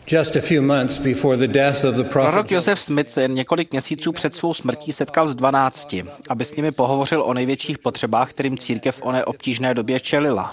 Prorok Joseph Smith se jen několik měsíců před svou smrtí setkal s 12, aby s nimi pohovořil o největších potřebách, kterým církev v oné obtížné době čelila.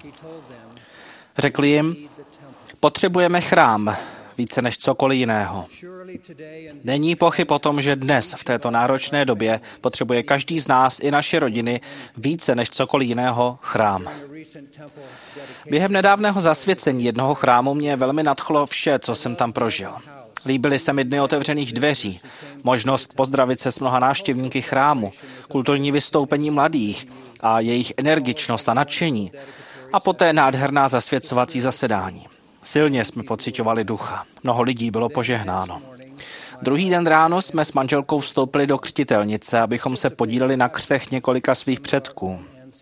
Řekl jim, potřebujeme chrám více než cokoliv jiného. Není pochyb o tom, že dnes, v této náročné době, potřebuje každý z nás i naše rodiny více než cokoliv jiného chrám. Během nedávného zasvěcení jednoho chrámu mě velmi nadchlo vše, co jsem tam prožil. Líbily se mi dny otevřených dveří, možnost pozdravit se s mnoha návštěvníky chrámu, kulturní vystoupení mladých a jejich energičnost a nadšení a poté nádherná zasvěcovací zasedání. Silně jsme pociťovali ducha. Mnoho lidí bylo požehnáno. Druhý den ráno jsme s manželkou vstoupili do křtitelnice, abychom se podíleli na křtech několika svých předků.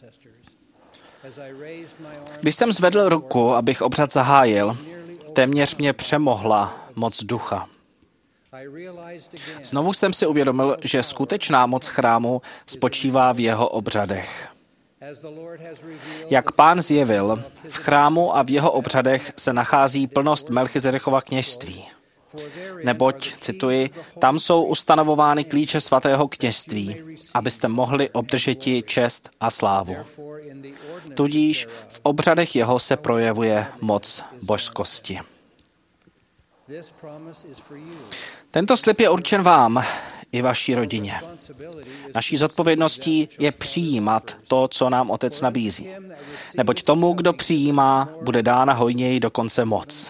Když jsem zvedl ruku, abych obřad zahájil, téměř mě přemohla moc ducha. Znovu jsem si uvědomil, že skutečná moc chrámu spočívá v jeho obřadech. Jak Pán zjevil, v chrámu a v jeho obřadech se nachází plnost Melchizedekova kněžství. Neboť, cituji, tam jsou ustanovovány klíče svatého kněžství, abyste mohli obdržeti čest a slávu. Tudíž v obřadech jeho se projevuje moc božskosti. Tento slib je určen vám i vaší rodině. Naší zodpovědností je přijímat to, co nám Otec nabízí. Neboť tomu, kdo přijímá, bude dána hojněji dokonce moc.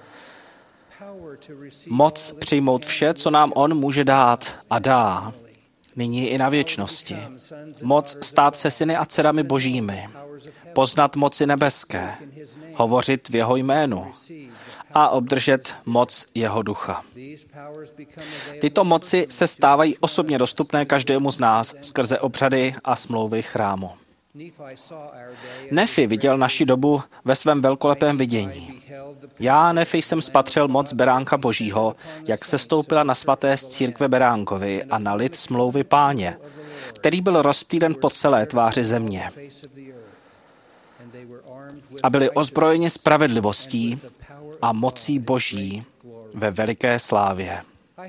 Moc přijmout vše, co nám on může dát a dá, nyní i na věčnosti. Moc stát se syny a dcerami božími, poznat moci nebeské, hovořit v jeho jménu a obdržet moc jeho ducha. Tyto moci se stávají osobně dostupné každému z nás skrze obřady a smlouvy chrámu. Nefi viděl naši dobu ve svém velkolepém vidění. Já, Nefi, jsem spatřil moc beránka božího, jak se stoupila na svaté z církve Beránkovi a na lid smlouvy Páně, který byl rozptýlen po celé tváři země. A byli ozbrojeni spravedlivostí a mocí boží ve veliké slávě.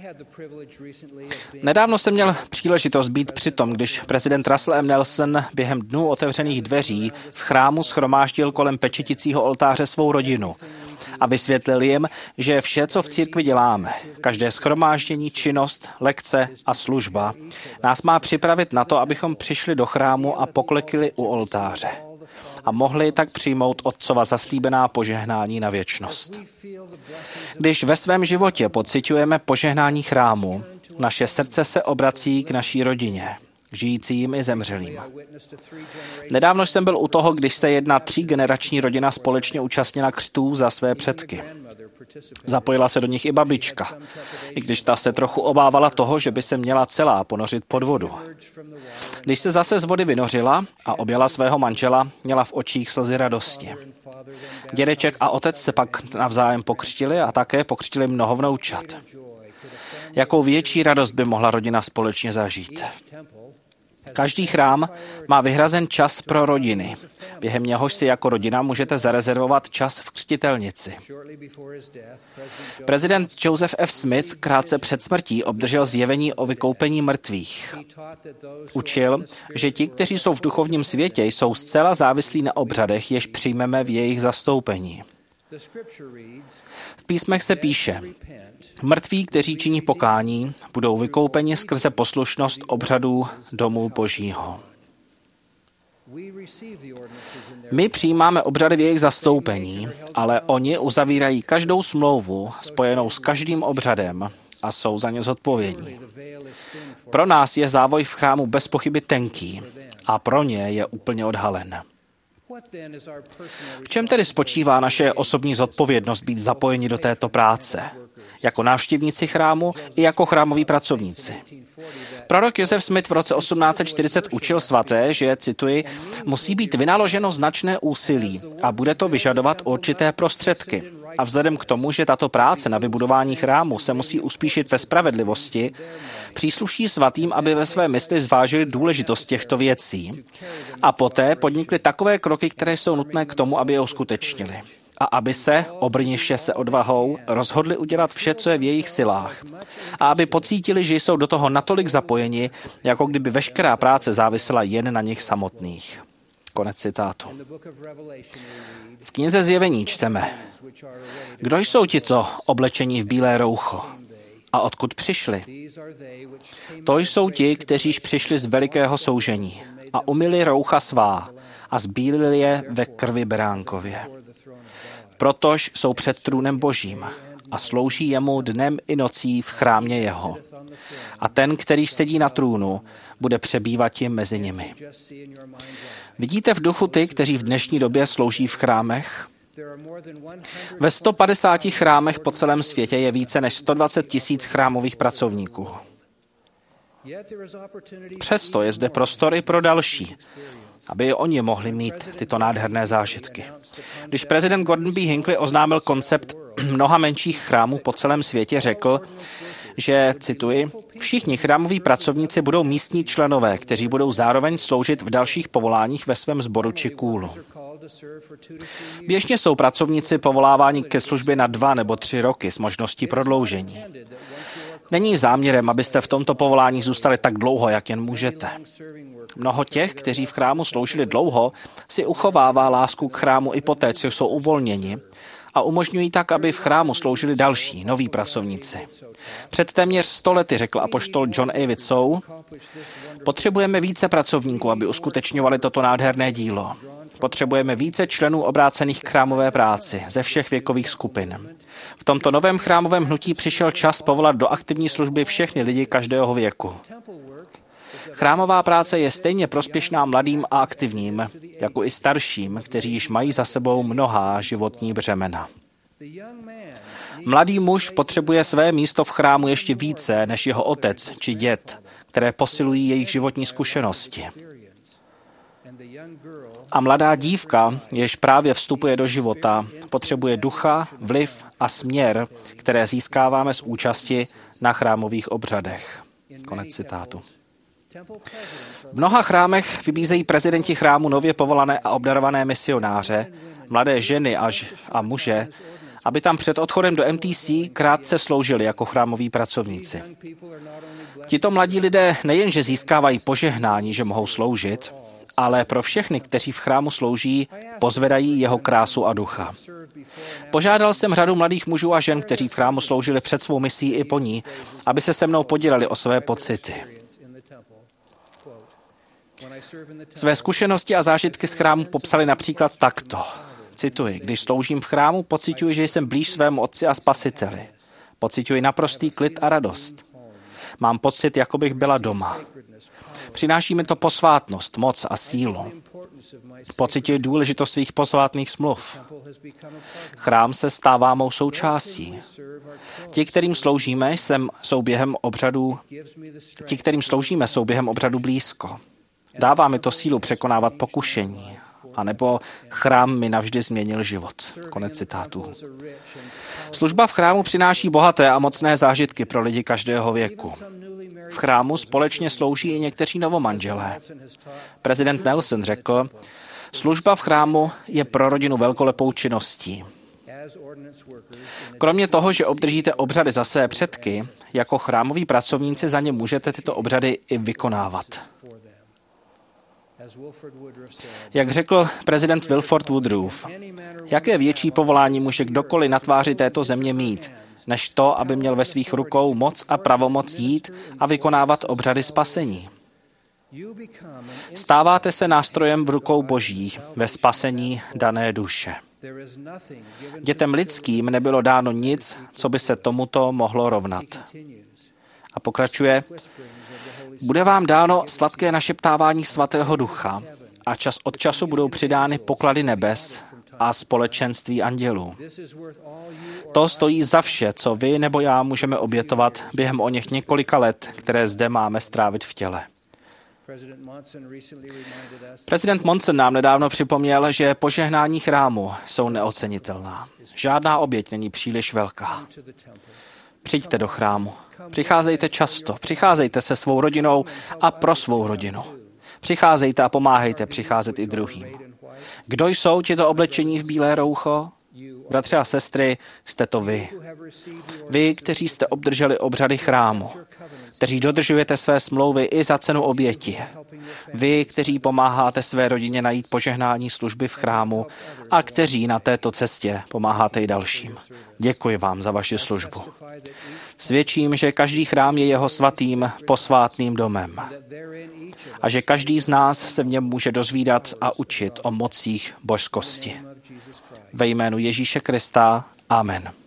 Nedávno jsem měl příležitost být při tom, když prezident Russell M. Nelson během dnů otevřených dveří v chrámu shromáždil kolem pečeticího oltáře svou rodinu a vysvětlil jim, že vše, co v církvi děláme, každé shromáždění, činnost, lekce a služba, nás má připravit na to, abychom přišli do chrámu a poklekli u oltáře a mohli tak přijmout Otcova zaslíbená požehnání na věčnost. Když ve svém životě pociťujeme požehnání chrámu, naše srdce se obrací k naší rodině, žijícím i zemřelým. Nedávno jsem byl u toho, když se jedna 3generační rodina společně účastnila křtů za své předky. Zapojila se do nich i babička, i když ta se trochu obávala toho, že by se měla celá ponořit pod vodu. Když se zase z vody vynořila a objala svého manžela, měla v očích slzy radosti. Dědeček a otec se pak navzájem pokřtili a také pokřtili mnoho vnoučat. Jakou větší radost by mohla rodina společně zažít? Každý chrám má vyhrazen čas pro rodiny, během něhož si jako rodina můžete zarezervovat čas v křtitelnici. Prezident Joseph F. Smith krátce před smrtí obdržel zjevení o vykoupení mrtvých. Učil, že ti, kteří jsou v duchovním světě, jsou zcela závislí na obřadech, jež přijmeme v jejich zastoupení. V písmech se píše: mrtví, kteří činí pokání, budou vykoupeni skrze poslušnost obřadů domu Božího. My přijímáme obřady v jejich zastoupení, ale oni uzavírají každou smlouvu spojenou s každým obřadem a jsou za ně zodpovědní. Pro nás je závoj v chrámu bez pochyby tenký a pro ně je úplně odhalen. V čem tedy spočívá naše osobní zodpovědnost být zapojeni do této práce? Jako návštěvníci chrámu i jako chrámoví pracovníci. Prorok Joseph Smith v roce 1840 učil svaté, že, cituji, musí být vynaloženo značné úsilí a bude to vyžadovat určité prostředky. A vzhledem k tomu, že tato práce na vybudování chrámu se musí uspíšit ve spravedlivosti, přísluší svatým, aby ve své mysli zvážili důležitost těchto věcí a poté podnikli takové kroky, které jsou nutné k tomu, aby je uskutečnili. a aby se, obrniše se odvahou, rozhodli udělat vše, co je v jejich silách. A aby pocítili, že jsou do toho natolik zapojeni, jako kdyby veškerá práce závisela jen na nich samotných. Konec citátu. V knize Zjevení čteme: Kdo jsou tito oblečení v bílé roucho? A odkud přišli? To jsou ti, kteříž přišli z velikého soužení a umyli roucha svá a zbílili je ve krvi beránkově. Protož jsou před trůnem Božím a slouží jemu dnem i nocí v chrámě jeho. A ten, který sedí na trůnu, bude přebývat jim mezi nimi. Vidíte v duchu ty, kteří v dnešní době slouží v chrámech? Ve 150 chrámech po celém světě je více než 120 000 chrámových pracovníků. Přesto je zde prostor i pro další, aby i oni mohli mít tyto nádherné zážitky. Když prezident Gordon B. Hinckley oznámil koncept mnoha menších chrámů po celém světě, řekl, že, cituji, všichni chrámoví pracovníci budou místní členové, kteří budou zároveň sloužit v dalších povoláních ve svém sboru či kůlu. Běžně jsou pracovníci povoláváni ke službě na 2 nebo 3 roky s možností prodloužení. Není záměrem, abyste v tomto povolání zůstali tak dlouho, jak jen můžete. Mnoho těch, kteří v chrámu sloužili dlouho, si uchovává lásku k chrámu i poté, co jsou uvolněni, a umožňují tak, aby v chrámu sloužili další, noví pracovníci. Před téměř 100 lety řekl apoštol John A. Widsoe: potřebujeme více pracovníků, aby uskutečňovali toto nádherné dílo. Potřebujeme více členů obrácených k chrámové práci ze všech věkových skupin. V tomto novém chrámovém hnutí přišel čas povolat do aktivní služby všechny lidi každého věku. Chrámová práce je stejně prospěšná mladým a aktivním, jako i starším, kteří již mají za sebou mnohá životní břemena. Mladý muž potřebuje své místo v chrámu ještě více než jeho otec či děd, které posilují jejich životní zkušenosti. A mladá dívka, jež právě vstupuje do života, potřebuje ducha, vliv a směr, které získáváme z účasti na chrámových obřadech. Konec citátu. V mnoha chrámech vybízejí prezidenti chrámu nově povolané a obdarované misionáře, mladé ženy a muže, aby tam před odchodem do MTC krátce sloužili jako chrámoví pracovníci. Tito mladí lidé nejenže získávají požehnání, že mohou sloužit, ale pro všechny, kteří v chrámu slouží, pozvedají jeho krásu a ducha. Požádal jsem řadu mladých mužů a žen, kteří v chrámu sloužili před svou misí i po ní, aby se mnou podělili o své pocity. Své zkušenosti a zážitky z chrámu popsali například takto. Cituji: když sloužím v chrámu, pociťuji, že jsem blíž svému Otci a Spasiteli. Pociťuji naprostý klid a radost. Mám pocit, jako bych byla doma. Přináší mi to posvátnost, moc a sílu. Pociťuji důležitost svých posvátných smluv. Chrám se stává mou součástí. Ti, kterým sloužíme, jsou během obřadu blízko. Dává mi to sílu překonávat pokušení. A nebo chrám mi navždy změnil život. Konec citátu. Služba v chrámu přináší bohaté a mocné zážitky pro lidi každého věku. V chrámu společně slouží i někteří novomanželé. Prezident Nelson řekl: služba v chrámu je pro rodinu velkolepou činností. Kromě toho, že obdržíte obřady za své předky, jako chrámoví pracovníci za ně můžete tyto obřady i vykonávat. Jak řekl prezident Wilford Woodruff, jaké větší povolání může kdokoliv na tváři této země mít, než to, aby měl ve svých rukou moc a pravomoc jít a vykonávat obřady spasení. Stáváte se nástrojem v rukou Božích ve spasení dané duše. Dětem lidským nebylo dáno nic, co by se tomuto mohlo rovnat. A pokračuje: bude vám dáno sladké našeptávání svatého ducha a čas od času budou přidány poklady nebes a společenství andělů. To stojí za vše, co vy nebo já můžeme obětovat během oněch několika let, které zde máme strávit v těle. Prezident Monson nám nedávno připomněl, že požehnání chrámu jsou neocenitelná. Žádná oběť není příliš velká. Přijďte do chrámu. Přicházejte často. Přicházejte se svou rodinou a pro svou rodinu. Přicházejte a pomáhejte přicházet i druhým. Kdo jsou tito oblečení v bílé roucho? Bratři a sestry, jste to vy. Vy, kteří jste obdrželi obřady chrámu, kteří dodržujete své smlouvy i za cenu oběti. Vy, kteří pomáháte své rodině najít požehnání služby v chrámu a kteří na této cestě pomáháte i dalším. Děkuji vám za vaši službu. Svědčím, že každý chrám je jeho svatým, posvátným domem a že každý z nás se v něm může dozvídat a učit o mocích božskosti. Ve jménu Ježíše Krista. Amen.